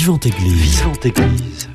Vivante Église. Vivante Église.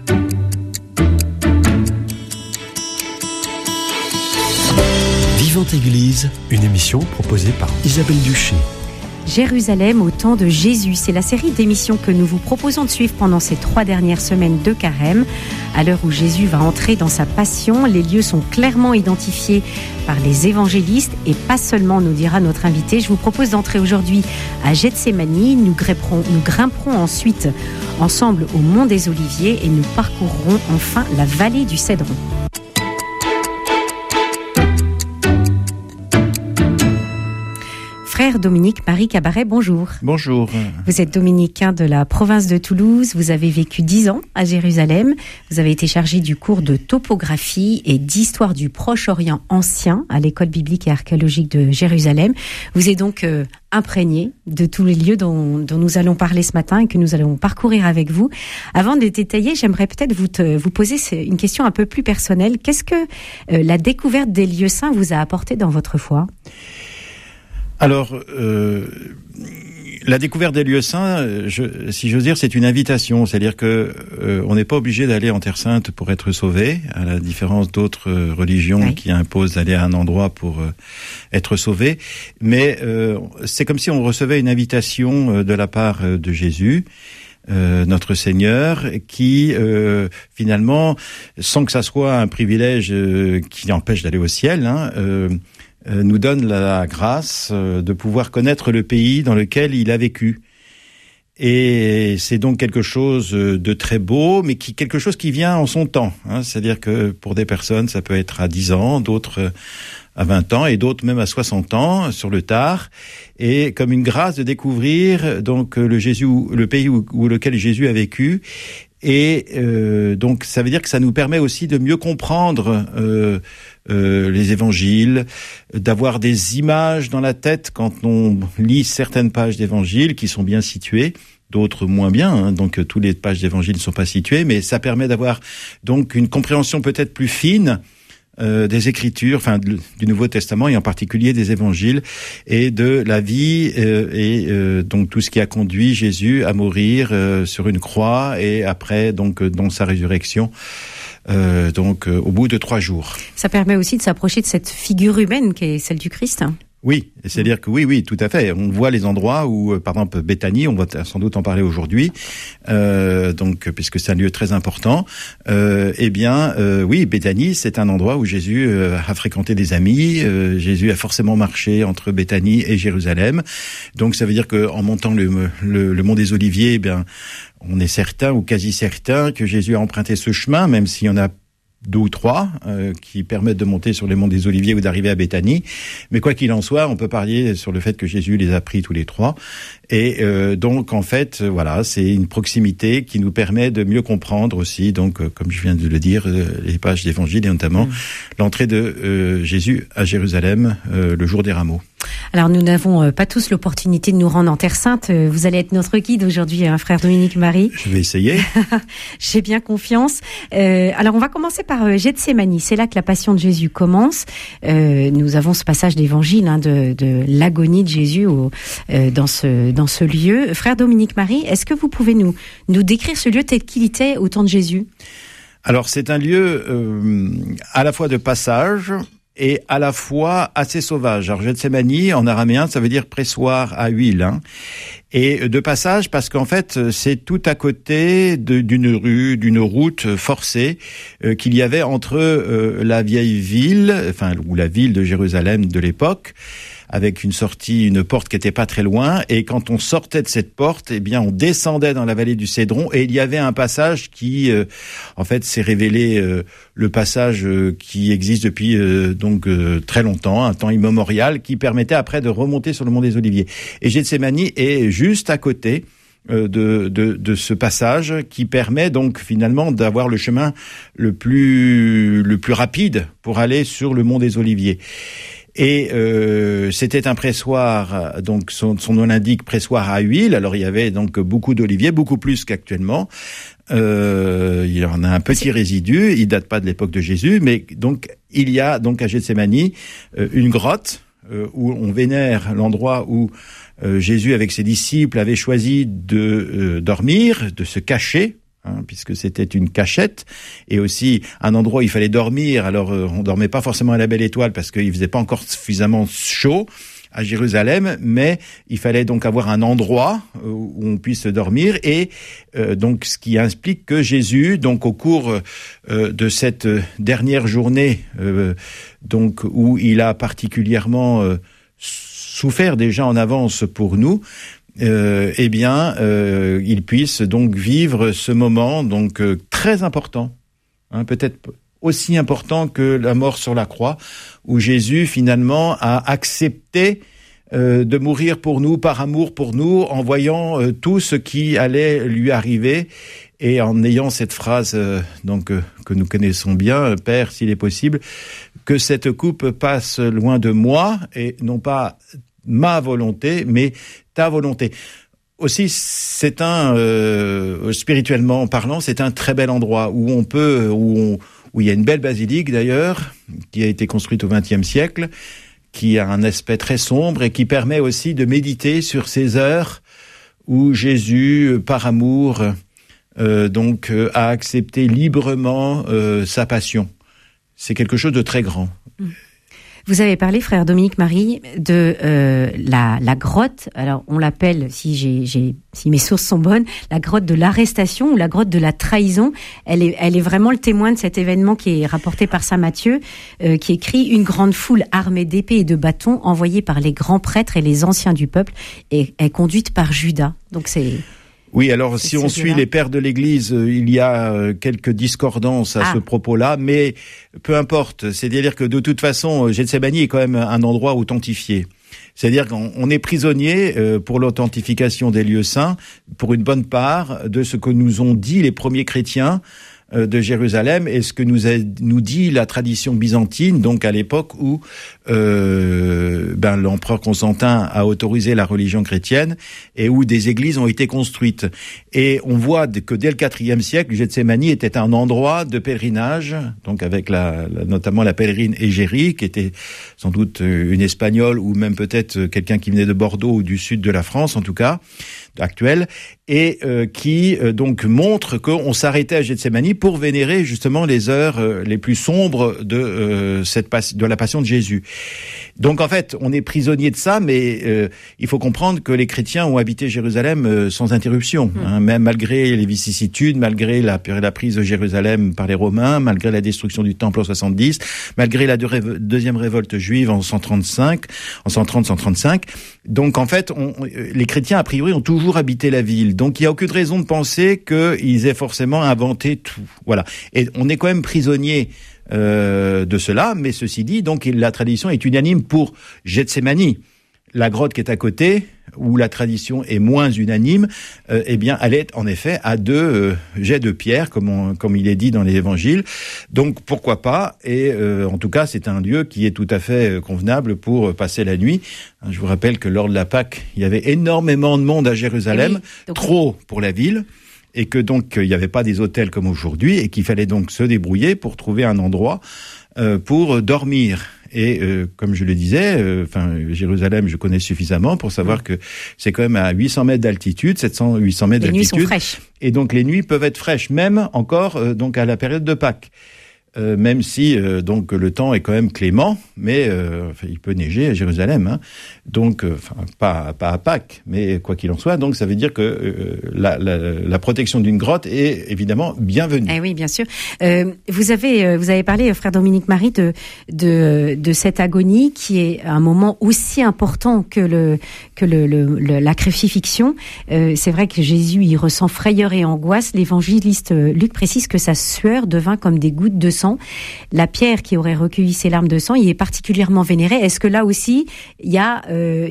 Vivante Église, une émission proposée par Isabelle Duché. Jérusalem au temps de Jésus, c'est la série d'émissions que nous vous proposons de suivre pendant ces 3 dernières semaines de Carême. À l'heure où Jésus va entrer dans sa passion, les lieux sont clairement identifiés par les évangélistes et pas seulement, nous dira notre invité. Je vous propose d'entrer aujourd'hui à Gethsémani. Nous grimperons ensuite ensemble au Mont des Oliviers et nous parcourrons enfin la vallée du Cédron. Frère Dominique Marie Cabaret, bonjour. Bonjour. Vous êtes dominicain de la province de Toulouse, vous avez vécu 10 ans à Jérusalem, vous avez été chargé du cours de topographie et d'histoire du Proche-Orient ancien à l'école biblique et archéologique de Jérusalem. Vous êtes donc imprégné de tous les lieux dont nous allons parler ce matin et que nous allons parcourir avec vous. Avant de détailler, j'aimerais peut-être vous poser une question un peu plus personnelle. Qu'est-ce que la découverte des lieux saints vous a apporté dans votre foi ? Alors, la découverte des lieux saints, si j'ose dire, c'est une invitation. C'est-à-dire que on n'est pas obligé d'aller en Terre Sainte pour être sauvé, à la différence d'autres religions qui imposent d'aller à un endroit pour être sauvé. Mais c'est comme si on recevait une invitation de la part de Jésus, notre Seigneur, qui finalement, sans que ça soit un privilège qui empêche d'aller au ciel, nous donne la grâce de pouvoir connaître le pays dans lequel il a vécu. Et c'est donc quelque chose de très beau, mais quelque chose qui vient en son temps. C'est-à-dire que pour des personnes, ça peut être à 10 ans, d'autres à 20 ans, et d'autres même à 60 ans, sur le tard. Et comme une grâce de découvrir donc le pays où lequel Jésus a vécu. Et donc ça veut dire que ça nous permet aussi de mieux comprendre les évangiles, d'avoir des images dans la tête quand on lit certaines pages d'évangiles qui sont bien situées, d'autres moins bien, donc toutes les pages d'évangiles ne sont pas situées, mais ça permet d'avoir donc une compréhension peut-être plus fine des Écritures, du Nouveau Testament et en particulier des Évangiles et de la vie donc tout ce qui a conduit Jésus à mourir sur une croix et après donc dans sa résurrection. Au bout de 3 jours. Ça permet aussi de s'approcher de cette figure humaine qui est celle du Christ. Oui, c'est-à-dire que oui, tout à fait. On voit les endroits où, par exemple, Béthanie, on va sans doute en parler aujourd'hui, puisque c'est un lieu très important. Oui, Béthanie, c'est un endroit où Jésus a fréquenté des amis. Jésus a forcément marché entre Béthanie et Jérusalem. Donc, ça veut dire que en montant le mont des Oliviers, on est certain ou quasi certain que Jésus a emprunté ce chemin, même s'il y en a 2 ou 3 qui permettent de monter sur les monts des Oliviers ou d'arriver à Béthanie. Mais quoi qu'il en soit, on peut parier sur le fait que Jésus les a pris tous les 3. Et donc, en fait, c'est une proximité qui nous permet de mieux comprendre aussi, donc, comme je viens de le dire, les pages d'évangile et notamment l'entrée de Jésus à Jérusalem le jour des rameaux. Alors, nous n'avons pas tous l'opportunité de nous rendre en Terre Sainte. Vous allez être notre guide aujourd'hui, frère Dominique Marie. Je vais essayer. J'ai bien confiance. Alors, on va commencer par Gethsémani. C'est là que la passion de Jésus commence. Nous avons ce passage d'évangile de l'agonie de Jésus dans ce lieu. Frère Dominique Marie, est-ce que vous pouvez nous décrire ce lieu tel qu'il était au temps de Jésus ? Alors, c'est un lieu à la fois de passage et à la fois assez sauvage. Alors, Gethsémani, en araméen, ça veut dire pressoir à huile. Et de passage, parce qu'en fait, c'est tout à côté d'une route forcée qu'il y avait entre la vieille ville, ou la ville de Jérusalem de l'époque, avec une porte qui était pas très loin, et quand on sortait de cette porte, on descendait dans la vallée du Cédron, et il y avait un passage qui, en fait, s'est révélé le passage qui existe depuis très longtemps, un temps immémorial, qui permettait après de remonter sur le mont des Oliviers. Et Gethsémani est juste à côté de ce passage qui permet donc finalement d'avoir le chemin le plus rapide pour aller sur le mont des Oliviers. Et c'était un pressoir, donc son nom l'indique, pressoir à huile. Alors il y avait donc beaucoup d'oliviers, beaucoup plus qu'actuellement. Il y en a un petit résidu, il date pas de l'époque de Jésus, mais donc il y a donc à Gethsémani une grotte où on vénère l'endroit où Jésus avec ses disciples avait choisi de dormir, de se cacher, puisque c'était une cachette, et aussi un endroit où il fallait dormir. Alors on dormait pas forcément à la Belle Étoile parce qu'il faisait pas encore suffisamment chaud à Jérusalem, mais il fallait donc avoir un endroit où on puisse dormir, et donc ce qui implique que Jésus, donc au cours de cette dernière journée, donc où il a particulièrement souffert déjà en avance pour nous, il puisse donc vivre ce moment donc très important, peut-être aussi important que la mort sur la croix, où Jésus finalement a accepté de mourir pour nous, par amour pour nous, en voyant tout ce qui allait lui arriver, et en ayant cette phrase que nous connaissons bien, Père, s'il est possible, que cette coupe passe loin de moi, et non pas ma volonté, mais ta volonté. Aussi, c'est spirituellement parlant, c'est un très bel endroit où où il y a une belle basilique d'ailleurs, qui a été construite au XXe siècle, qui a un aspect très sombre et qui permet aussi de méditer sur ces heures où Jésus, par amour, a accepté librement sa passion. C'est quelque chose de très grand. Vous avez parlé, frère Dominique Marie, de la grotte. Alors, on l'appelle, si mes sources sont bonnes, la grotte de l'arrestation ou la grotte de la trahison. Elle est vraiment le témoin de cet événement qui est rapporté par saint Matthieu, qui écrit: une grande foule armée d'épées et de bâtons, envoyée par les grands prêtres et les anciens du peuple, est conduite par Judas. Donc c'est... Oui, alors si on suit les pères de l'Église, il y a quelques discordances à ce propos-là, mais peu importe. C'est-à-dire que de toute façon, Gethsémani est quand même un endroit authentifié. C'est-à-dire qu'on est prisonnier pour l'authentification des lieux saints, pour une bonne part, de ce que nous ont dit les premiers chrétiens de Jérusalem, et ce que nous dit la tradition byzantine, donc à l'époque où l'empereur Constantin a autorisé la religion chrétienne et où des églises ont été construites. Et on voit que dès le IVe siècle, Gethsémani était un endroit de pèlerinage, donc avec notamment la pèlerine Égérie, qui était sans doute une Espagnole ou même peut-être quelqu'un qui venait de Bordeaux ou du sud de la France en tout cas, actuelle, et qui donc montre qu'on s'arrêtait à Gethsémani pour vénérer justement les heures les plus sombres de la passion de Jésus. Donc en fait, on est prisonnier de ça, mais il faut comprendre que les chrétiens ont habité Jérusalem sans interruption, même malgré les vicissitudes, malgré la prise de Jérusalem par les Romains, malgré la destruction du temple en 70, malgré la deuxième révolte juive en 130-135. Donc en fait, les chrétiens a priori ont toujours habité la ville. Donc il n'y a aucune raison de penser qu'ils aient forcément inventé tout. Voilà. Et on est quand même prisonnier de cela, mais ceci dit, donc la tradition est unanime pour Gethsémani. La grotte qui est à côté, où la tradition est moins unanime, elle est en effet à 2 jets de pierre, comme il est dit dans les évangiles. Donc pourquoi pas, et en tout cas c'est un lieu qui est tout à fait convenable pour passer la nuit. Je vous rappelle que lors de la Pâque, il y avait énormément de monde à Jérusalem, trop pour la ville, et que donc il n'y avait pas des hôtels comme aujourd'hui, et qu'il fallait donc se débrouiller pour trouver un endroit pour dormir. Et comme je le disais, Jérusalem, je connais suffisamment pour savoir que c'est quand même à 800 mètres d'altitude, 700-800 mètres d'altitude. Les nuits sont fraîches. Et donc les nuits peuvent être fraîches, même encore donc à la période de Pâques. Même si donc le temps est quand même clément, mais il peut neiger à Jérusalem, donc pas à Pâques, mais quoi qu'il en soit, donc ça veut dire que la protection d'une grotte est évidemment bienvenue. Eh oui, bien sûr. Vous avez parlé, frère Dominique Marie, de cette agonie qui est un moment aussi important que la crucifixion. C'est vrai que Jésus y ressent frayeur et angoisse. L'évangéliste Luc précise que sa sueur devint comme des gouttes de sang. La pierre qui aurait recueilli ces larmes de sang, il est particulièrement vénéré. Est-ce que là aussi, il y a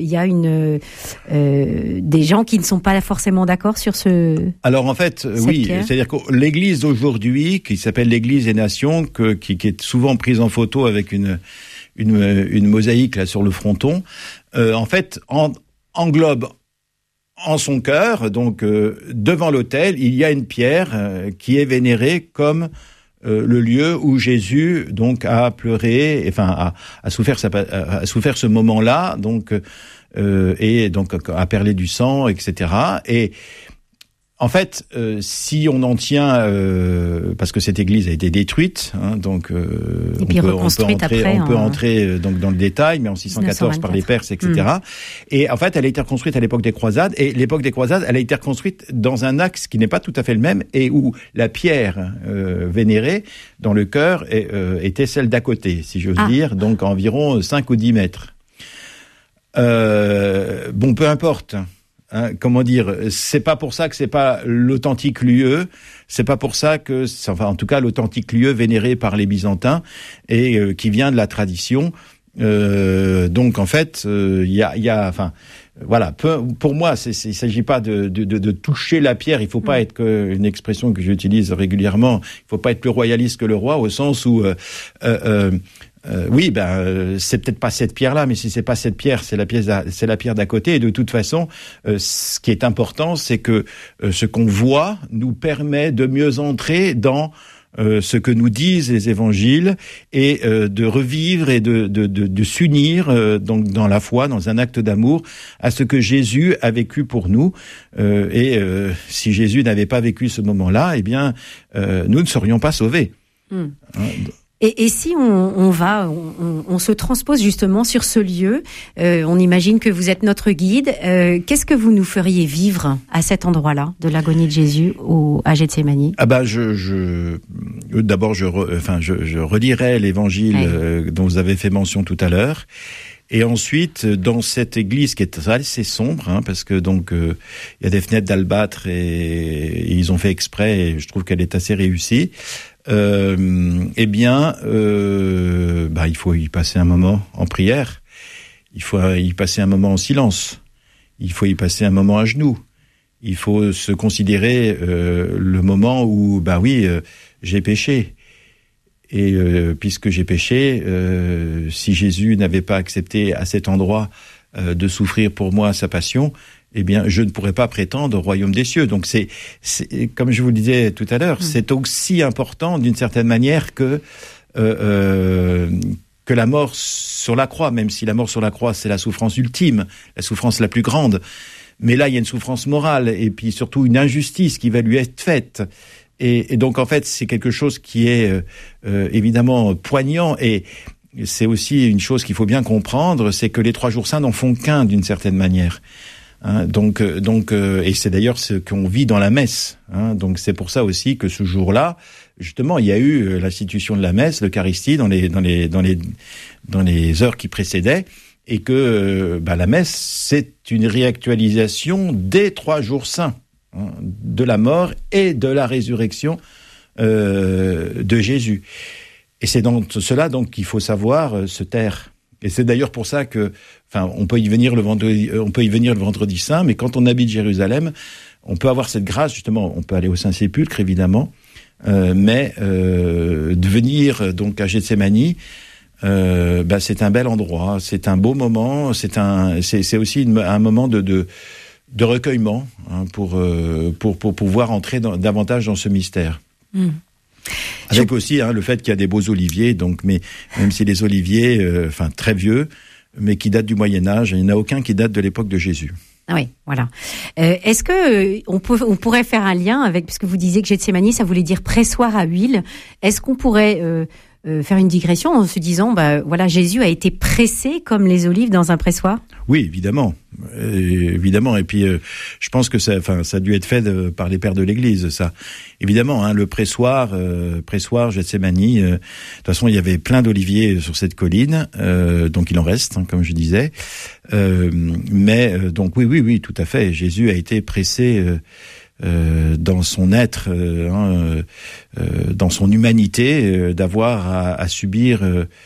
des gens qui ne sont pas forcément d'accord sur ce... Alors en fait, oui, pierre. C'est-à-dire que l'Église d'aujourd'hui, qui s'appelle l'Église des Nations, qui est souvent prise en photo avec une mosaïque là sur le fronton, en fait, englobe en son cœur, donc devant l'autel, il y a une pierre qui est vénérée comme le lieu où Jésus donc a pleuré, a souffert ce moment-là, donc et donc à perler du sang, etc. Et en fait, si on en tient, parce que cette église a été détruite, donc et puis reconstruite après, on peut entrer donc dans le détail, mais en 614 par les Perses, etc. Et en fait, elle a été reconstruite à l'époque des croisades, et l'époque des croisades, elle a été reconstruite dans un axe qui n'est pas tout à fait le même, et où la pierre vénérée dans le chœur était celle d'à côté, si j'ose dire, donc environ 5 ou 10 mètres. Bon, peu importe. Comment dire, c'est pas pour ça que c'est pas l'authentique lieu, c'est pas pour ça que, enfin, en tout cas, l'authentique lieu vénéré par les Byzantins et qui vient de la tradition. Donc, en fait, il y a, enfin, voilà. Pour moi, il s'agit pas de toucher la pierre. Il faut pas être une expression que j'utilise régulièrement. Il faut pas être plus royaliste que le roi, au sens où oui, c'est peut-être pas cette pierre-là, mais si c'est pas cette pierre, c'est la pierre d'à côté. Et de toute façon, ce qui est important, c'est que ce qu'on voit nous permet de mieux entrer dans ce que nous disent les évangiles et de revivre et de s'unir donc dans la foi, dans un acte d'amour à ce que Jésus a vécu pour nous. Et si Jésus n'avait pas vécu ce moment-là, eh bien, nous ne serions pas sauvés. Et si on se transpose justement sur ce lieu, on imagine que vous êtes notre guide. Qu'est-ce que vous nous feriez vivre à cet endroit-là de l'agonie de Jésus à Gethsémani ? D'abord, je relirai l'évangile dont vous avez fait mention tout à l'heure. Et ensuite, dans cette église qui est assez sombre, parce que donc il y a des fenêtres d'albâtre et ils ont fait exprès, et je trouve qu'elle est assez réussie. Il faut y passer un moment en prière. Il faut y passer un moment en silence. Il faut y passer un moment à genoux. Il faut se considérer le moment où, j'ai péché. Et puisque j'ai péché, si Jésus n'avait pas accepté à cet endroit de souffrir pour moi sa passion, eh bien, je ne pourrais pas prétendre au royaume des cieux. Donc, c'est comme je vous le disais tout à l'heure, c'est aussi important d'une certaine manière que la mort sur la croix, même si la mort sur la croix, c'est la souffrance ultime, la souffrance la plus grande. Mais là, il y a une souffrance morale et puis surtout une injustice qui va lui être faite. Et donc, en fait, c'est quelque chose qui est évidemment poignant et c'est aussi une chose qu'il faut bien comprendre, c'est que les 3 jours saints n'en font qu'un d'une certaine manière. Donc, et c'est d'ailleurs ce qu'on vit dans la messe. Donc, c'est pour ça aussi que ce jour-là, justement, il y a eu l'institution de la messe, l'Eucharistie, dans les heures qui précédaient, et que la messe, c'est une réactualisation des 3 jours saints, de la mort et de la résurrection de Jésus. Et c'est dans cela donc qu'il faut savoir se taire. Et c'est d'ailleurs pour ça que, on peut y venir le vendredi saint, mais quand on habite Jérusalem, on peut avoir cette grâce, justement, on peut aller au Saint-Sépulcre, évidemment, mais de venir donc à Gethsémani, c'est un bel endroit, c'est un beau moment, c'est aussi un moment de recueillement pour pouvoir entrer davantage dans ce mystère. Avec aussi le fait qu'il y a des beaux oliviers, donc, mais même si les oliviers, très vieux, mais qui datent du Moyen-Âge, il n'y en a aucun qui date de l'époque de Jésus. Ah oui, voilà. Est-ce que on pourrait faire un lien avec, puisque vous disiez que Gethsémani, ça voulait dire pressoir à huile. Est-ce qu'on pourrait faire une digression en se disant, Jésus a été pressé comme les olives dans un pressoir ? Oui, évidemment. Et puis, je pense que ça a dû être fait par les pères de l'Église, ça. Évidemment, le pressoir Gethsémani. De toute façon, il y avait plein d'oliviers sur cette colline, donc il en reste, comme je disais. Donc oui, tout à fait. Jésus a été pressé dans son être, dans son humanité, d'avoir à subir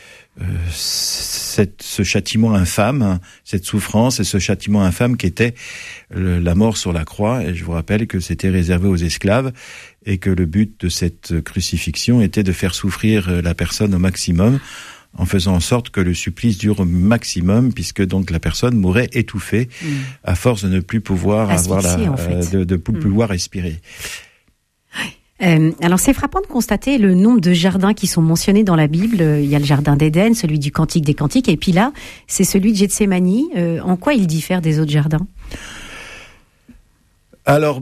ce châtiment infâme, cette souffrance et ce châtiment infâme qui était la mort sur la croix. Et je vous rappelle que c'était réservé aux esclaves et que le but de cette crucifixion était de faire souffrir la personne au maximum, en faisant en sorte que le supplice dure au maximum, puisque donc la personne mourrait étouffée à force de ne plus pouvoir pouvoir respirer. Alors c'est frappant de constater le nombre de jardins qui sont mentionnés dans la Bible. Il y a le jardin d'Éden, celui du Cantique des Cantiques, et puis là, c'est celui de Gethsémani. En quoi il diffère des autres jardins ? Alors,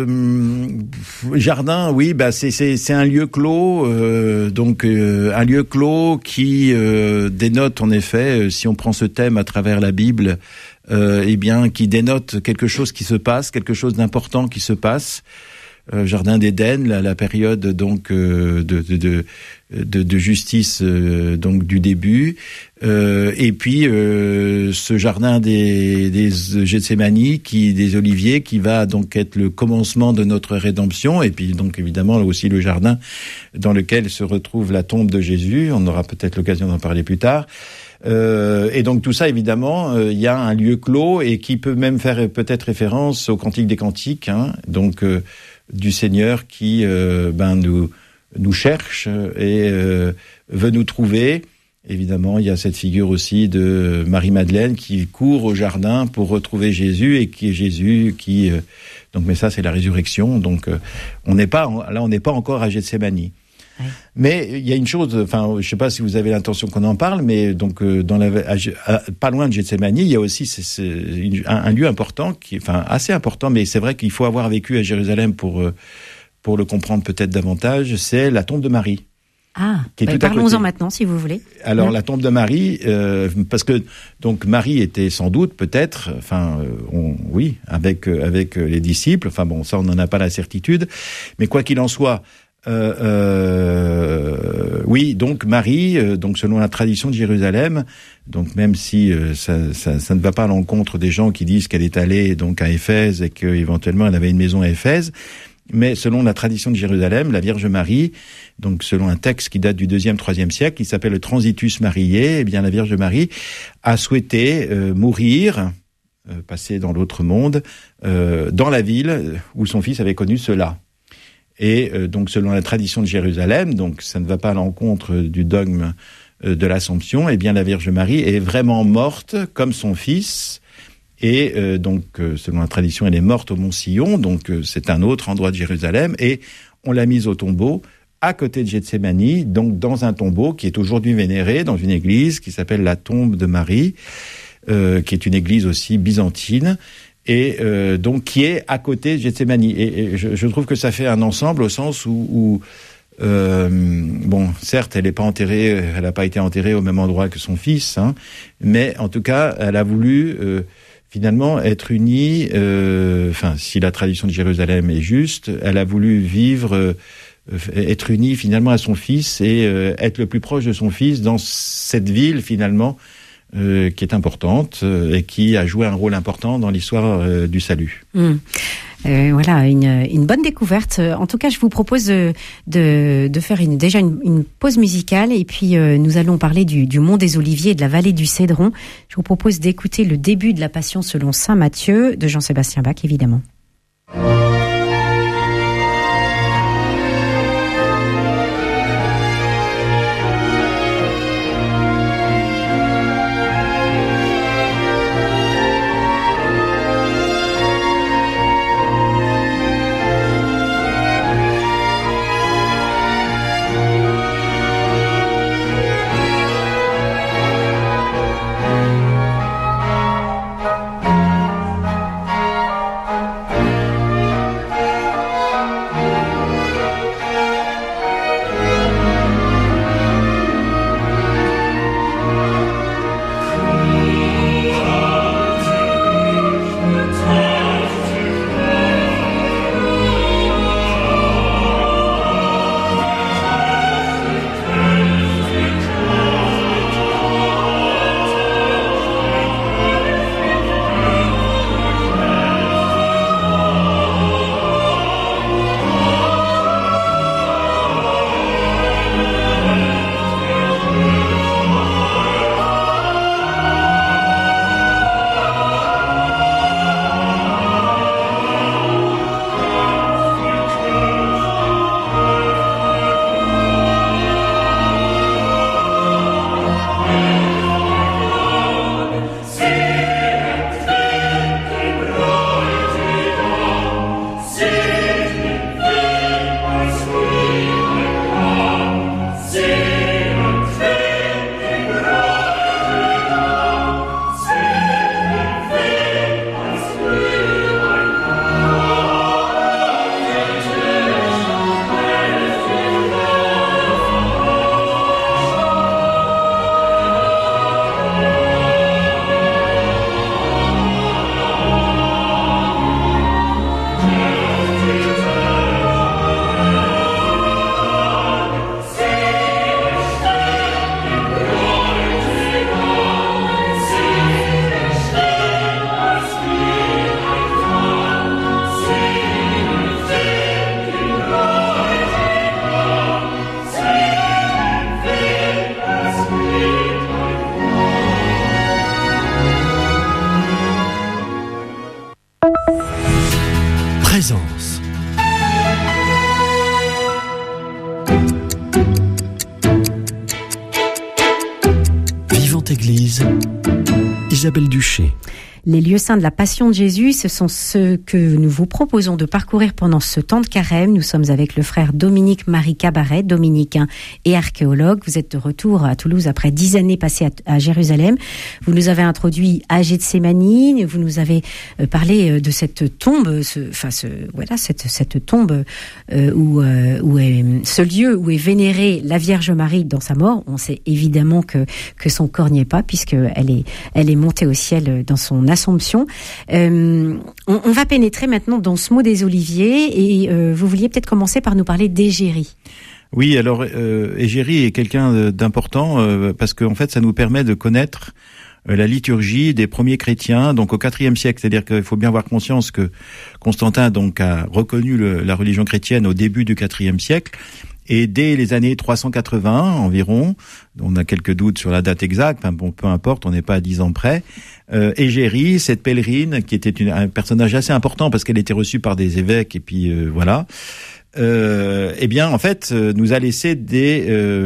jardin, oui, c'est un lieu clos, un lieu clos qui dénote en effet, si on prend ce thème à travers la Bible, qui dénote quelque chose qui se passe, quelque chose d'important qui se passe. Jardin d'Éden, la période donc de justice donc du début, et puis ce jardin des Gethsémani, des oliviers, qui va donc être le commencement de notre rédemption, et puis donc évidemment aussi le jardin dans lequel se retrouve la tombe de Jésus. On aura peut-être l'occasion d'en parler plus tard. Et donc tout ça, évidemment, il y a un lieu clos et qui peut même faire peut-être référence au Cantique des Cantiques, donc du Seigneur qui nous cherche et veut nous trouver. Évidemment, il y a cette figure aussi de Marie-Madeleine qui court au jardin pour retrouver Jésus, et qui est Jésus qui donc, mais ça c'est la résurrection. Donc on n'est pas encore à Gethsémani. Ouais. Mais il y a une chose, je sais pas si vous avez l'intention qu'on en parle, mais donc pas loin de Gethsémani, il y a aussi un lieu important assez important, mais c'est vrai qu'il faut avoir vécu à Jérusalem pour le comprendre peut-être davantage. C'est la tombe de Marie. Parlons-en maintenant, si vous voulez. Alors, la tombe de Marie, parce que donc Marie était sans doute peut-être, avec les disciples. Ça on n'en a pas la certitude, mais quoi qu'il en soit. Donc Marie, donc selon la tradition de Jérusalem, donc même si ça ne va pas à l'encontre des gens qui disent qu'elle est allée donc à Éphèse et qu'éventuellement elle avait une maison à Éphèse, mais selon la tradition de Jérusalem, la Vierge Marie, donc selon un texte qui date du 2e, 3e siècle, qui s'appelle le Transitus Mariae, la Vierge Marie a souhaité mourir, passer dans l'autre monde, dans la ville où son fils avait connu cela. Et donc, selon la tradition de Jérusalem, donc ça ne va pas à l'encontre du dogme de l'Assomption, la Vierge Marie est vraiment morte comme son fils. Et selon la tradition, elle est morte au Mont Sion, donc c'est un autre endroit de Jérusalem. Et on l'a mise au tombeau à côté de Gethsémani, donc dans un tombeau qui est aujourd'hui vénéré dans une église qui s'appelle la Tombe de Marie, qui est une église aussi byzantine. Et donc qui est à côté de Gethsémani. Et je trouve que ça fait un ensemble au sens où certes, elle n'a pas été enterrée au même endroit que son fils, mais en tout cas, elle a voulu finalement être unie. Si la tradition de Jérusalem est juste, elle a voulu vivre, être unie finalement à son fils et être le plus proche de son fils dans cette ville finalement. Qui est importante et qui a joué un rôle important dans l'histoire du salut. Voilà, une bonne découverte. En tout cas, je vous propose de faire une pause musicale et puis nous allons parler du Mont des Oliviers et de la vallée du Cédron. Je vous propose d'écouter le début de la Passion selon saint Matthieu de Jean-Sébastien Bach, évidemment. Présence. Vivante Église, Isabelle Duché. Les lieux saints de la Passion de Jésus, ce sont ceux que nous vous proposons de parcourir pendant ce temps de carême. Nous sommes avec le frère Dominique-Marie Cabaret, dominicain et archéologue. Vous êtes de retour à Toulouse après 10 années passées à Jérusalem. Vous nous avez introduit à Gethsémani, vous nous avez parlé de cette tombe, cette tombe où est ce lieu où est vénérée la Vierge Marie dans sa mort. On sait évidemment que son corps n'y est pas, puisqu'elle est montée au ciel dans son Assomption. On va pénétrer maintenant dans ce mot des Oliviers et vous vouliez peut-être commencer par nous parler d'Égérie. Oui, alors Égérie est quelqu'un d'important parce qu'en fait ça nous permet de connaître la liturgie des premiers chrétiens, donc au IVe siècle. C'est-à-dire qu'il faut bien avoir conscience que Constantin donc a reconnu la religion chrétienne au début du IVe siècle. Et dès les années 380 environ, on a quelques doutes sur la date exacte, bon, peu importe, on n'est pas à 10 ans près, Égérie, cette pèlerine, qui était un personnage assez important parce qu'elle était reçue par des évêques, et puis voilà, eh bien, en fait, nous a laissé des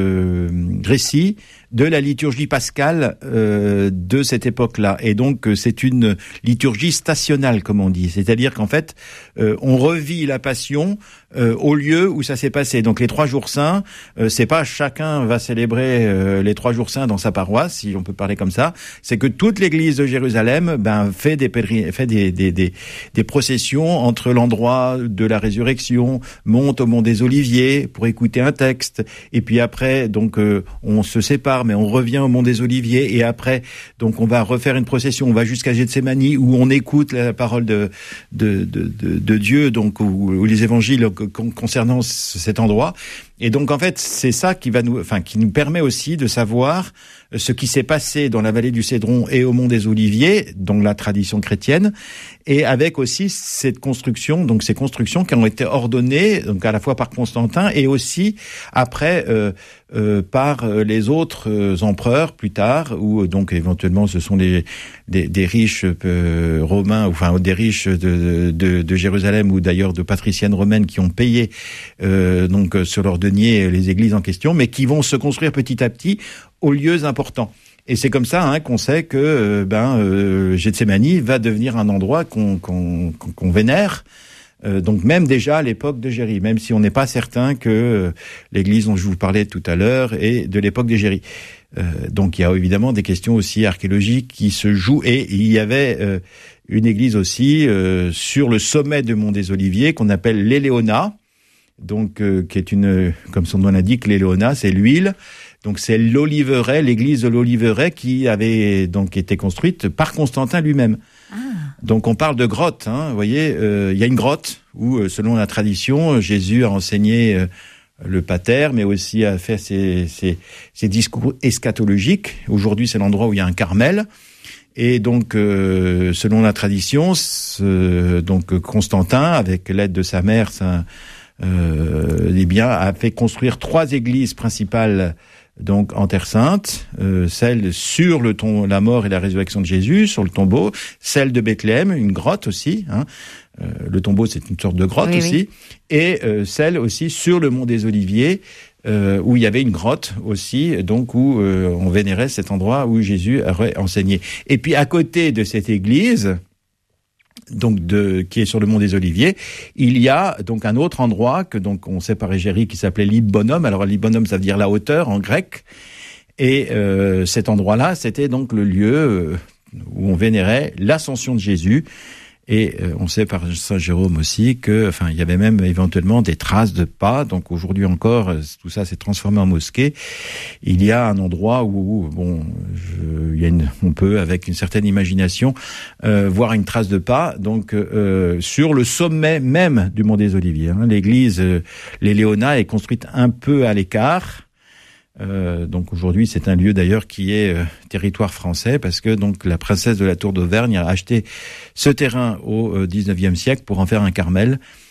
récits de la liturgie pascale de cette époque-là. Et donc, c'est une liturgie stationnale, comme on dit. C'est-à-dire qu'en fait, on revit la Passion au lieu où ça s'est passé. Donc, les 3 jours saints, c'est pas chacun va célébrer les 3 jours saints dans sa paroisse, si on peut parler comme ça. C'est que toute l'Église de Jérusalem fait des processions entre l'endroit de la résurrection, monte au mont des Oliviers pour écouter un texte, et puis après, donc, on se sépare, mais on revient au mont des Oliviers, et après, donc, on va refaire une procession, on va jusqu'à Gethsémani, où on écoute la parole de Dieu, donc, où les évangiles concernant cet endroit. Et donc, en fait, c'est ça qui nous permet aussi de savoir ce qui s'est passé dans la vallée du Cédron et au mont des Oliviers, dans la tradition chrétienne, et avec aussi cette construction, donc ces constructions qui ont été ordonnées, donc à la fois par Constantin et aussi après par les autres empereurs plus tard, ou donc éventuellement ce sont des riches romains, enfin des riches de Jérusalem, ou d'ailleurs de patriciennes romaines qui ont payé donc sur leur denier les églises en question, mais qui vont se construire petit à petit aux lieux importants. Et c'est comme ça qu'on sait que Gethsémani va devenir un endroit qu'on vénère. Donc même déjà à l'époque d'Égérie, même si on n'est pas certain que l'église dont je vous parlais tout à l'heure est de l'époque d'Égérie. Donc il y a évidemment des questions aussi archéologiques qui se jouent, et il y avait une église aussi sur le sommet du mont des Oliviers qu'on appelle l'Éléona, donc qui est comme son nom l'indique, l'Éléona, c'est l'huile. Donc c'est l'Oliveraie, l'église de l'Oliveraie, qui avait donc été construite par Constantin lui-même. Ah. Donc on parle de grotte, vous voyez, il y a une grotte où, selon la tradition, Jésus a enseigné le pater, mais aussi a fait ses discours eschatologiques. Aujourd'hui, c'est l'endroit où il y a un Carmel. Et donc, selon la tradition, donc Constantin, avec l'aide de sa mère, a fait construire 3 églises principales, donc en Terre Sainte, celle sur la mort et la résurrection de Jésus, sur le tombeau, celle de Bethléem, une grotte aussi, le tombeau c'est une sorte de grotte aussi, et celle aussi sur le mont des Oliviers, où il y avait une grotte aussi, donc où on vénérait cet endroit où Jésus aurait enseigné. Et puis à côté de cette église, donc qui est sur le mont des Oliviers, il y a donc un autre endroit que donc on sait par Égérie qui s'appelait Libonom. Alors Libonom, ça veut dire la hauteur en grec, et cet endroit-là, c'était donc le lieu où on vénérait l'ascension de Jésus. Et on sait par Saint Jérôme aussi que, il y avait même éventuellement des traces de pas. Donc aujourd'hui encore, tout ça s'est transformé en mosquée. Il y a un endroit où, on peut, avec une certaine imagination, voir une trace de pas. Donc sur le sommet même du mont des Oliviers, l'église l'Éléona est construite un peu à l'écart. Donc aujourd'hui, c'est un lieu d'ailleurs qui est territoire français, parce que donc la princesse de la Tour d'Auvergne a acheté ce terrain au XIXe siècle pour en faire un Carmel.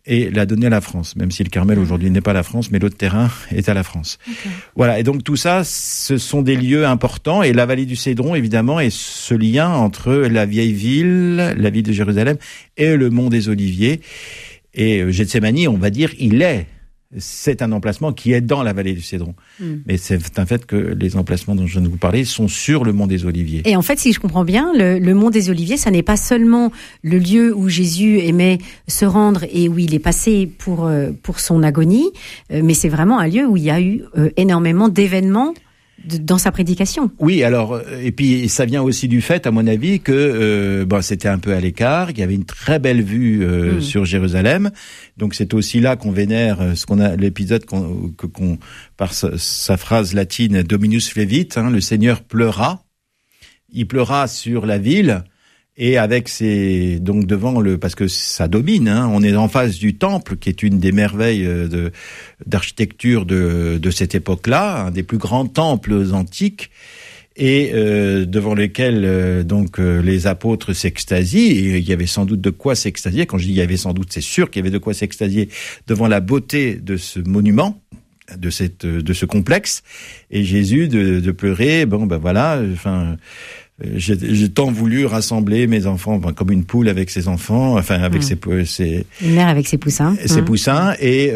et l'a donné à la France, même si le Carmel aujourd'hui n'est pas la France, mais l'autre terrain est à la France. Voilà, et donc tout ça, ce sont des lieux importants, et la vallée du Cédron, évidemment, est ce lien entre la vieille ville, la ville de Jérusalem, et le mont des Oliviers. Et Gethsémani, on va dire, c'est un emplacement qui est dans la vallée du Cédron. Mais c'est un fait que les emplacements dont je viens de vous parler sont sur le mont des Oliviers. Et en fait, si je comprends bien, le mont des Oliviers, ça n'est pas seulement le lieu où Jésus aimait se rendre et où il est passé pour son agonie, mais c'est vraiment un lieu où il y a eu énormément d'événements dans sa prédication. Oui, alors, et puis ça vient aussi du fait, à mon avis, que c'était un peu à l'écart, qu'il y avait une très belle vue sur Jérusalem. Donc c'est aussi là qu'on vénère l'épisode par sa phrase latine Dominus flevit, le Seigneur pleura. Il pleura sur la ville. Et avec donc devant parce que ça domine, on est en face du temple, qui est une des merveilles d'architecture de cette époque-là, un des plus grands temples antiques, et devant lesquels les apôtres s'extasient. Et il y avait sans doute de quoi s'extasier. Quand je dis il y avait sans doute, c'est sûr qu'il y avait de quoi s'extasier devant la beauté de ce monument, de ce complexe. Et Jésus de pleurer. J'ai tant voulu rassembler mes enfants, comme une poule avec ses enfants, avec une mère avec ses poussins. Ses poussins, et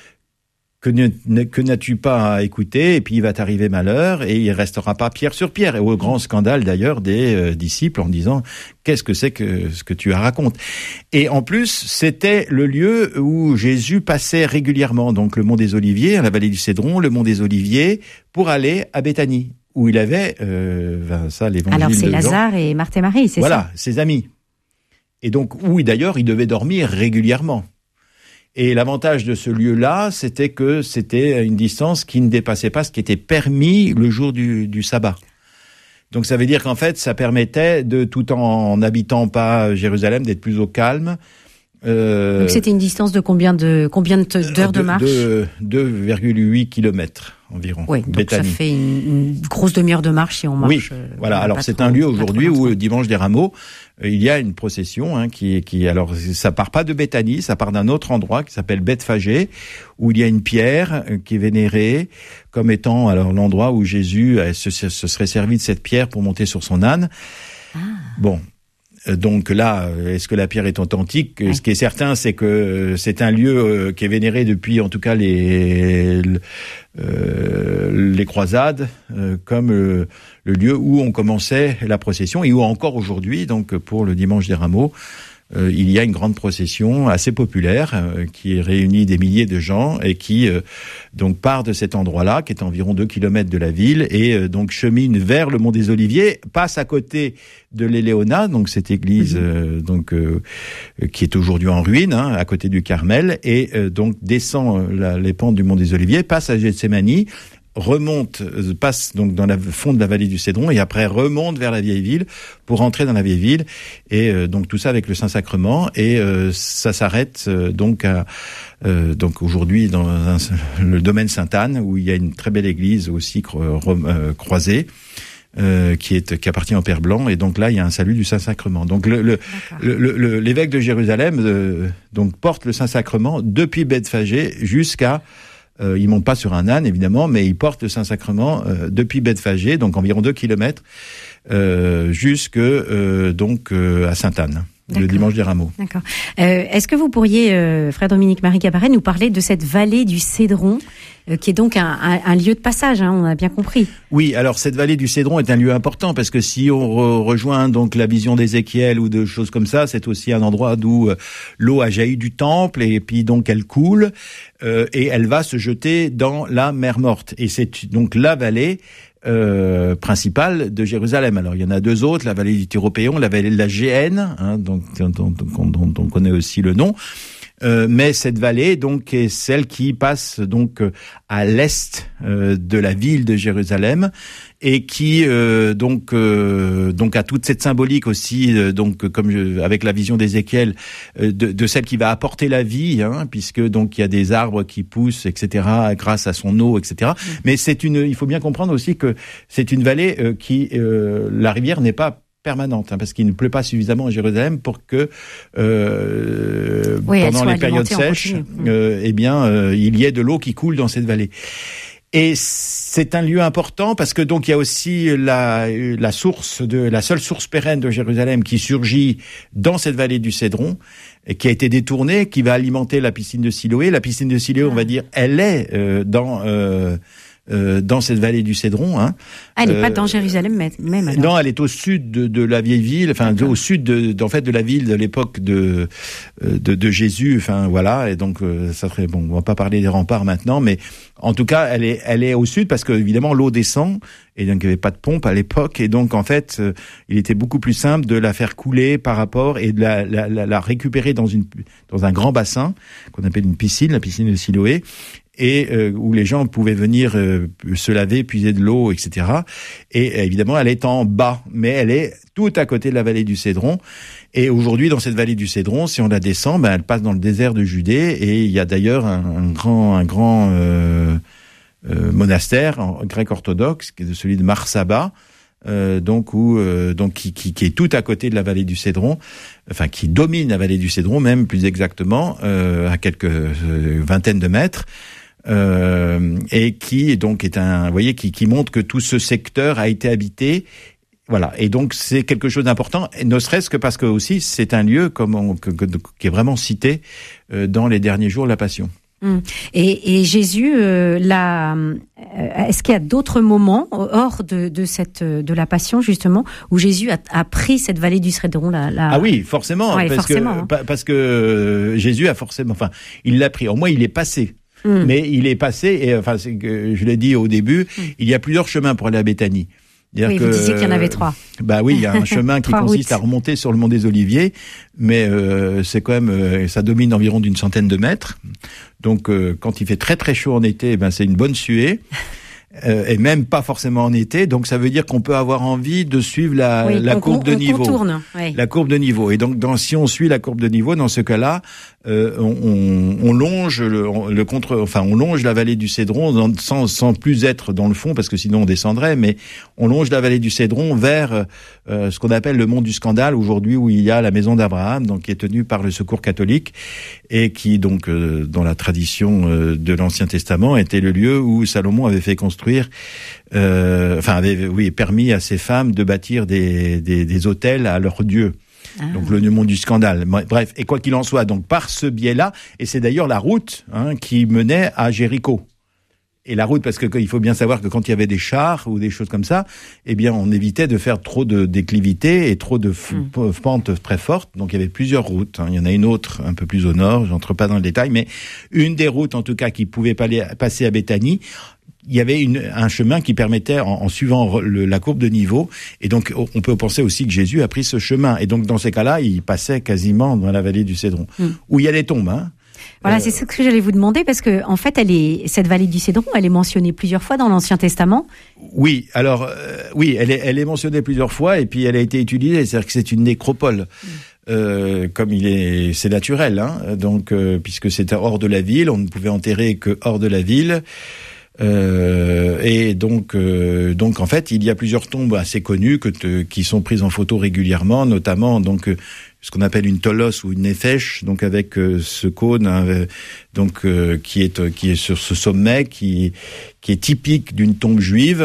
que n'as-tu pas écouté, et puis il va t'arriver malheur, et il restera pas pierre sur pierre. Et au grand scandale d'ailleurs des disciples en disant qu'est-ce que c'est que ce que tu racontes. Et en plus, c'était le lieu où Jésus passait régulièrement, donc le mont des Oliviers, la vallée du Cédron, le mont des Oliviers, pour aller à Béthanie, où il avait l'évangile. Alors c'est de Lazare Jean. et Marthe et Marie, c'est ça? Voilà, ses amis. Et donc, où d'ailleurs, il devait dormir régulièrement. Et l'avantage de ce lieu-là, c'était que c'était une distance qui ne dépassait pas ce qui était permis le jour du sabbat. Donc ça veut dire qu'en fait, ça permettait tout en n'habitant pas Jérusalem, d'être plus au calme. Donc c'était une distance de combien d'heures de marche? 2,8 kilomètres environ. Oui, donc Béthanie. ça fait une grosse demi-heure de marche si on marche. Oui, voilà. Alors c'est un lieu aujourd'hui où dimanche des Rameaux, il y a une procession qui alors ça part pas de Béthanie, ça part d'un autre endroit qui s'appelle Bethphagée, où il y a une pierre qui est vénérée comme étant alors l'endroit où Jésus se serait servi de cette pierre pour monter sur son âne. Bon. Donc là, est-ce que la pierre est authentique? Ce qui est certain, c'est que c'est un lieu qui est vénéré depuis, en tout cas, les croisades, comme le lieu où on commençait la procession, et où encore aujourd'hui, donc pour le dimanche des Rameaux, il y a une grande procession assez populaire qui réunit des milliers de gens et qui donc part de cet endroit-là, qui est à environ 2 kilomètres de la ville, et donc chemine vers le mont des Oliviers, passe à côté de l'Éléona, donc cette église qui est aujourd'hui en ruine, à côté du Carmel, et donc descend les pentes du mont des Oliviers, passe à Gethsémani, passe donc dans la fond de la vallée du Cédron, et après remonte vers la vieille ville pour entrer dans la vieille ville, et donc tout ça avec le Saint-Sacrement, et ça s'arrête donc aujourd'hui dans le domaine Sainte-Anne, où il y a une très belle église aussi croisée, qui appartient au Père Blanc, et donc là il y a un salut du Saint-Sacrement. Donc l'évêque de Jérusalem donc porte le Saint-Sacrement depuis Bethphagée jusqu'à il monte pas sur un âne, évidemment, mais il porte le Saint-Sacrement depuis Bethphagée, donc environ 2 kilomètres, jusque à Sainte-Anne, le dimanche des Rameaux. D'accord. Est-ce que vous pourriez, frère Dominique Marie Gabaret, nous parler de cette vallée du Cédron, qui est donc un lieu de passage, on a bien compris. Oui, alors cette vallée du Cédron est un lieu important, parce que si on rejoint donc la vision d'Ézéchiel ou de choses comme ça, c'est aussi un endroit d'où l'eau a jailli du temple, et puis donc elle coule, et elle va se jeter dans la mer Morte. Et c'est donc la vallée principale de Jérusalem. Alors il y en a 2 autres, la vallée du Tyropéon, la vallée de la Géhenne, dont on connaît aussi le nom. Mais cette vallée donc est celle qui passe donc à l'est de la ville de Jérusalem, et qui donc a toute cette symbolique aussi avec la vision d'Ézéchiel de celle qui va apporter la vie, puisque donc il y a des arbres qui poussent, etc., grâce à son eau, etc. Mais il faut bien comprendre aussi que c'est une vallée qui la rivière n'est pas permanente, parce qu'il ne pleut pas suffisamment à Jérusalem pour que pendant les périodes sèches, il y ait de l'eau qui coule dans cette vallée. Et c'est un lieu important parce que donc il y a aussi la seule source pérenne de Jérusalem qui surgit dans cette vallée du Cédron, et qui a été détournée, qui va alimenter la piscine de Siloé. La piscine de Siloé, on va dire, elle est dans cette vallée du Cédron. Hein. Elle n'est pas dans Jérusalem même alors. Non, elle est au sud de la vieille ville, enfin au sud de la ville de l'époque de Jésus. Enfin voilà, et donc ça serait bon. On va pas parler des remparts maintenant, mais en tout cas, elle est au sud parce que évidemment l'eau descend et donc il n'y avait pas de pompe à l'époque et donc en fait il était beaucoup plus simple de la faire couler par rapport et de la récupérer dans un grand bassin qu'on appelle une piscine, la piscine de Siloé. Et où les gens pouvaient venir se laver, puiser de l'eau, etc. Et évidemment, elle est en bas, mais elle est tout à côté de la vallée du Cédron. Et aujourd'hui, dans cette vallée du Cédron, si on la descend, elle passe dans le désert de Judée. Et il y a d'ailleurs un grand monastère grec orthodoxe, qui est celui de Marsaba, qui est tout à côté de la vallée du Cédron, enfin qui domine la vallée du Cédron, même plus exactement, à quelques vingtaines de mètres. Et qui donc est qui montre que tout ce secteur a été habité, voilà. Et donc c'est quelque chose d'important, ne serait-ce que parce que aussi c'est un lieu qui est vraiment cité dans les derniers jours de la Passion. Et Jésus, est-ce qu'il y a d'autres moments hors de la Passion justement où Jésus a pris cette vallée du Cédron Ah oui, forcément, parce que Jésus a forcément, il l'a pris. Au moins, il est passé. Mais il est passé, et je l'ai dit au début, il y a plusieurs chemins pour aller à Béthanie. Vous disiez qu'il y en avait 3. Bah oui, il y a un chemin qui consiste à remonter sur le mont des Oliviers, mais c'est quand même, ça domine environ d'une centaine de mètres. Donc quand il fait très très chaud en été, c'est une bonne suée. Et même pas forcément en été, donc ça veut dire qu'on peut avoir envie de suivre la courbe de niveau. La courbe de niveau. Et donc si on suit la courbe de niveau, dans ce cas-là, on longe on longe la vallée du Cédron sans plus être dans le fond, parce que sinon on descendrait, mais on longe la vallée du Cédron vers ce qu'on appelle le mont du Scandale aujourd'hui, où il y a la maison d'Abraham, donc qui est tenue par le Secours catholique et qui donc dans la tradition de l'Ancien Testament était le lieu où Salomon avait fait construire avait permis à ses femmes de bâtir des autels à leurs dieux. Donc le mont du Scandale. Bref, et quoi qu'il en soit, donc par ce biais-là, et c'est d'ailleurs la route qui menait à Jéricho. Et la route, parce que il faut bien savoir que quand il y avait des chars ou des choses comme ça, on évitait de faire trop de déclivités et trop de pentes très fortes. Donc il y avait plusieurs routes. Il y en a une autre un peu plus au nord, j'entre pas dans le détail, mais une des routes en tout cas qui pouvait passer à Béthanie, il y avait un chemin qui permettait, en suivant la courbe de niveau, et donc on peut penser aussi que Jésus a pris ce chemin. Et donc dans ces cas-là, il passait quasiment dans la vallée du Cédron, où il y a des tombes. Voilà, c'est ce que j'allais vous demander, parce que en fait, cette vallée du Cédron, elle est mentionnée plusieurs fois dans l'Ancien Testament. Oui, alors elle est mentionnée plusieurs fois, et puis elle a été utilisée, c'est-à-dire que c'est une nécropole. Comme c'est naturel, donc puisque c'était hors de la ville, on ne pouvait enterrer que hors de la ville. Et donc en fait il y a plusieurs tombes assez connues qui sont prises en photo régulièrement, notamment donc ce qu'on appelle une tolos ou une nefesh, donc avec ce cône qui est sur ce sommet qui est typique d'une tombe juive.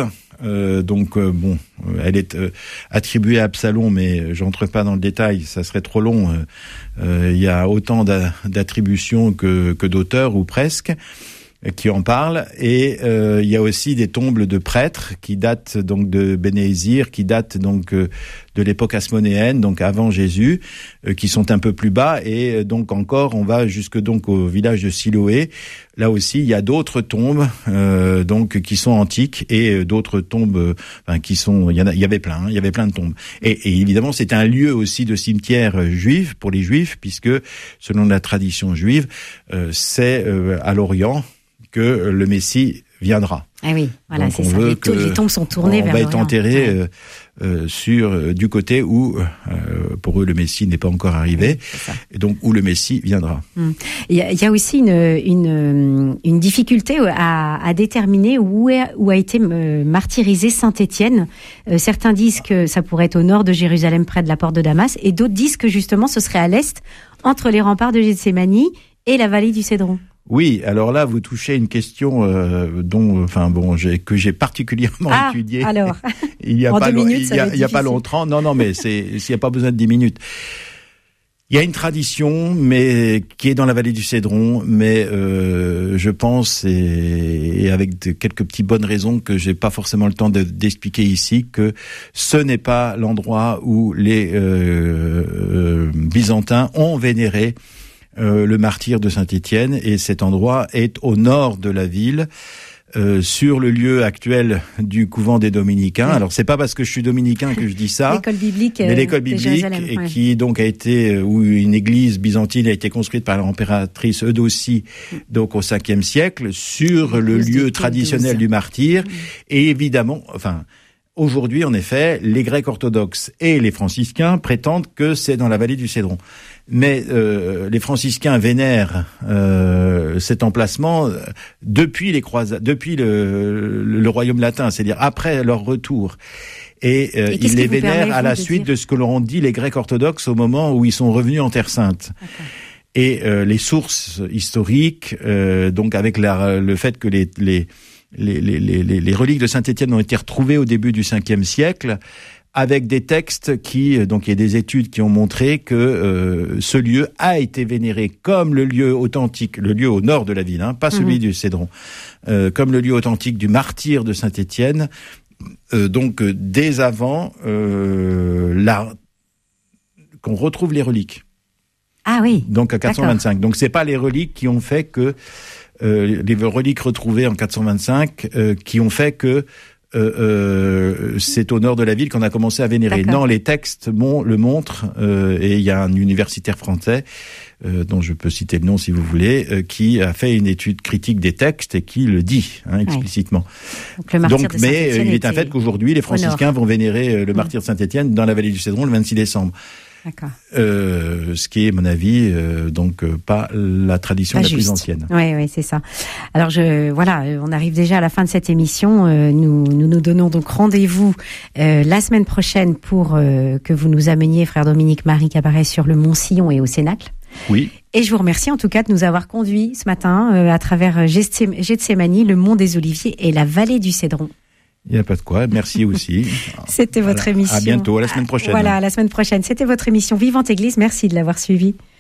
Elle est attribuée à Absalom, mais j'entre pas dans le détail, ça serait trop long. Il y a autant d'attributions que d'auteurs, ou presque, qui en parlent, et il y a aussi des tombes de prêtres qui datent donc de Bénézir, qui datent donc de l'époque hasmonéenne, donc avant Jésus, qui sont un peu plus bas, et donc encore on va jusque donc au village de Siloé. Là aussi il y a d'autres tombes donc qui sont antiques, et d'autres tombes il y avait plein de tombes. Et évidemment c'est un lieu aussi de cimetière juif pour les juifs, puisque selon la tradition juive, c'est à l'Orient que le Messie viendra. Ah oui, voilà, donc c'est ça. Les tombes sont tournées vers l'Orient. On va être enterré du côté où, pour eux, le Messie n'est pas encore arrivé, et donc où le Messie viendra. Il y a aussi une difficulté à déterminer où a été martyrisé Saint Étienne. Certains disent que ça pourrait être au nord de Jérusalem, près de la porte de Damas, et d'autres disent que justement ce serait à l'est, entre les remparts de Gethsémani et la vallée du Cédron. Oui, alors là, vous touchez une question que j'ai particulièrement étudiée. Alors, il y a pas longtemps. Non, mais s'il n'y a pas besoin de 10 minutes. Il y a une tradition, mais qui est dans la vallée du Cédron, mais je pense, et avec quelques petites bonnes raisons que j'ai pas forcément le temps d'expliquer ici, que ce n'est pas l'endroit où les Byzantins ont vénéré le martyr de Saint-Étienne, et cet endroit est au nord de la ville, sur le lieu actuel du couvent des Dominicains. Alors c'est pas parce que je suis dominicain que je dis ça. L'école biblique, mais l'école biblique, qui donc a été, où une église byzantine a été construite par l'impératrice Eudocie, donc au 5e siècle, sur le lieu traditionnel du martyr, et évidemment, aujourd'hui, en effet, les Grecs orthodoxes et les franciscains prétendent que c'est dans la vallée du Cédron. Mais les franciscains vénèrent cet emplacement depuis les croisades, depuis le royaume latin, c'est-à-dire après leur retour. Et ils les vénèrent à la suite de ce que leur ont dit les Grecs orthodoxes au moment où ils sont revenus en Terre Sainte. Okay. Et les sources historiques, donc avec le fait que les reliques de Saint-Étienne ont été retrouvées au début du 5e siècle, avec des textes donc il y a des études qui ont montré que ce lieu a été vénéré comme le lieu authentique, le lieu au nord de la ville, pas celui du Cédron, comme le lieu authentique du martyr de Saint-Étienne, donc dès avant qu'on retrouve les reliques. Ah oui. Donc à 425. D'accord. Donc c'est pas les reliques qui ont fait que les reliques retrouvées en 425 qui ont fait que c'est au nord de la ville qu'on a commencé à vénérer. D'accord. Non, les textes le montrent, et il y a un universitaire français, dont je peux citer le nom si vous voulez, qui a fait une étude critique des textes et qui le dit explicitement. Mais il est un fait qu'aujourd'hui, les franciscains vont vénérer le martyr de Saint-Étienne dans la vallée du Cédron le 26 décembre. D'accord. Ce qui est, à mon avis, pas la tradition la plus ancienne. Oui, c'est ça. Alors on arrive déjà à la fin de cette émission. Nous donnons donc rendez-vous la semaine prochaine pour que vous nous ameniez, frère Dominique Marie Cabaret, sur le Mont Sillon et au Cénacle. Oui. Et je vous remercie en tout cas de nous avoir conduits ce matin à travers Gethsémani, le Mont des Oliviers et la vallée du Cédron. Il n'y a pas de quoi, merci aussi. C'était votre émission. À bientôt, à la semaine prochaine. Voilà, à la semaine prochaine. C'était votre émission Vivante Église, merci de l'avoir suivie.